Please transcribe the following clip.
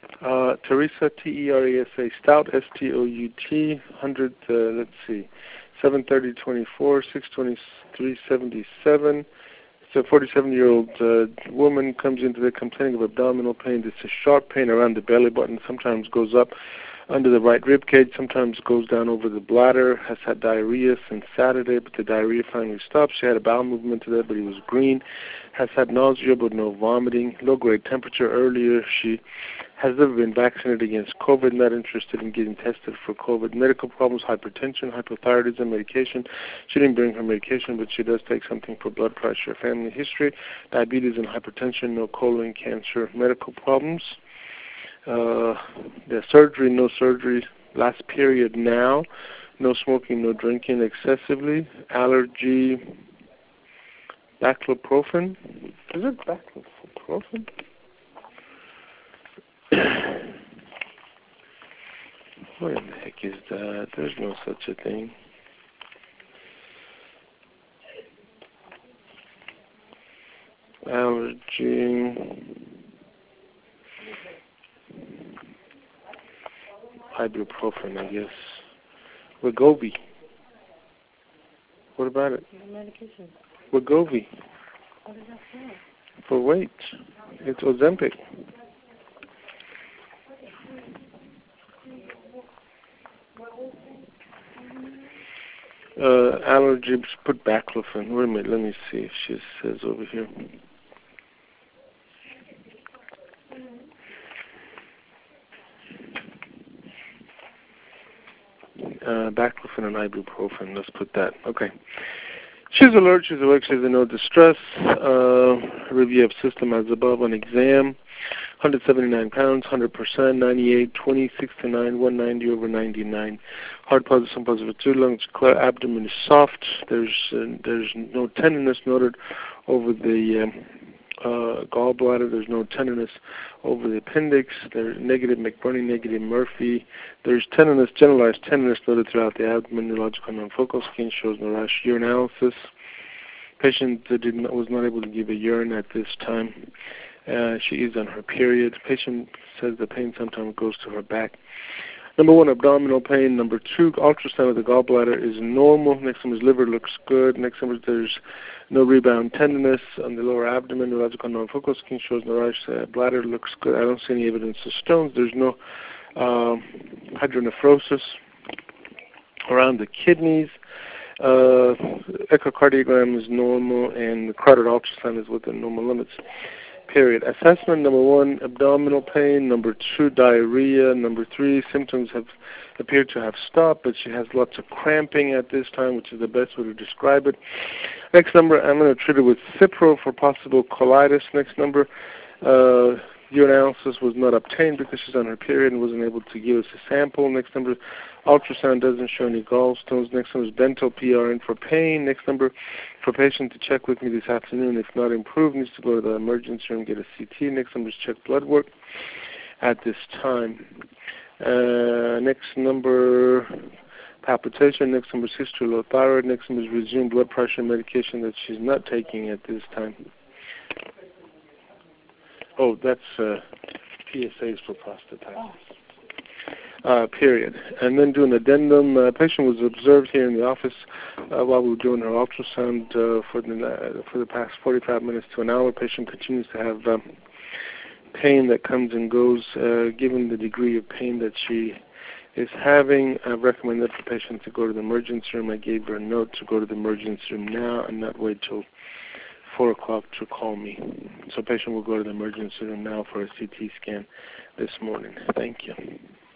Teresa, Teresa, Stout, Stout, 100, let's see, 73024, 62377. It's a 47-year-old woman comes into there complaining of abdominal pain. It's a sharp pain around the belly button, sometimes goes up under the right rib cage, sometimes goes down over the bladder, has had diarrhea since Saturday, but the diarrhea finally stopped. She had a bowel movement today, but it was green. Has had nausea, but no vomiting. Low-grade temperature earlier. She has never been vaccinated against COVID, not interested in getting tested for COVID. Medical problems, hypertension, hypothyroidism, medication. She didn't bring her medication, but she does take something for blood pressure. Family history, diabetes and hypertension, no colon cancer. Medical problems. The surgery, no surgery. Last period now. No smoking, no drinking excessively. Allergy, bacloprofen. Is it bacloprofen? What in the heck is that? There's no such a thing. Allergy. Ibuprofen, I guess. Wegovy. What about it? Medication. Wegovy. What is that for? For weight. It's Ozempic. Allergy, put baclofen. Wait a minute, let me see if she says over here. Baclofen and ibuprofen, let's put that. Okay. She's alert, she's awake, she's in no distress. Review of system as above on exam. 179 pounds, 100%, 98, 26 to 9, 190 over 99. Heart positive, some positive, 2 lungs clear, abdomen is soft. There's no tenderness noted over the gallbladder. There's no tenderness over the appendix. There's negative McBurney, negative Murphy. There's tenderness, generalized tenderness noted throughout the abdomen. Neurological non-focal skin shows no rash. Urinalysis. Patient was not able to give a urine at this time. She is on her period. Patient says the pain sometimes goes to her back. Number 1, abdominal pain. Number 2, ultrasound of the gallbladder is normal. Next one is liver looks good. Next one is there's no rebound tenderness on the lower abdomen. Neurological non-focal skin shows no rash. Bladder looks good. I don't see any evidence of stones. There's no hydronephrosis around the kidneys. Echocardiogram is normal, and the carotid ultrasound is within normal limits. Period. Assessment, number 1, abdominal pain. Number 2, diarrhea. Number 3, symptoms appear to have stopped, but she has lots of cramping at this time, which is the best way to describe it. Next number, I'm going to treat her with Cipro for possible colitis. Next number, urinalysis was not obtained because she's on her period and wasn't able to give us a sample. Next number, ultrasound doesn't show any gallstones. Next number is dental PRN for pain. Next number, for patient to check with me this afternoon. If not improved, needs to go to the emergency room, get a CT. Next number is check blood work at this time. Next number, palpitation. Next number is history low thyroid. Next number is resumed blood pressure medication that she's not taking at this time. Oh, that's PSAs for prostatitis. Period. And then do an addendum. Patient was observed here in the office while we were doing her ultrasound for the past 45 minutes to an hour. Patient continues to have pain that comes and goes. Given the degree of pain that she is having, I recommended for patient to go to the emergency room. I gave her a note to go to the emergency room now and not wait till 4 o'clock to call me. So patient will go to the emergency room now for a CT scan this morning. Thank you.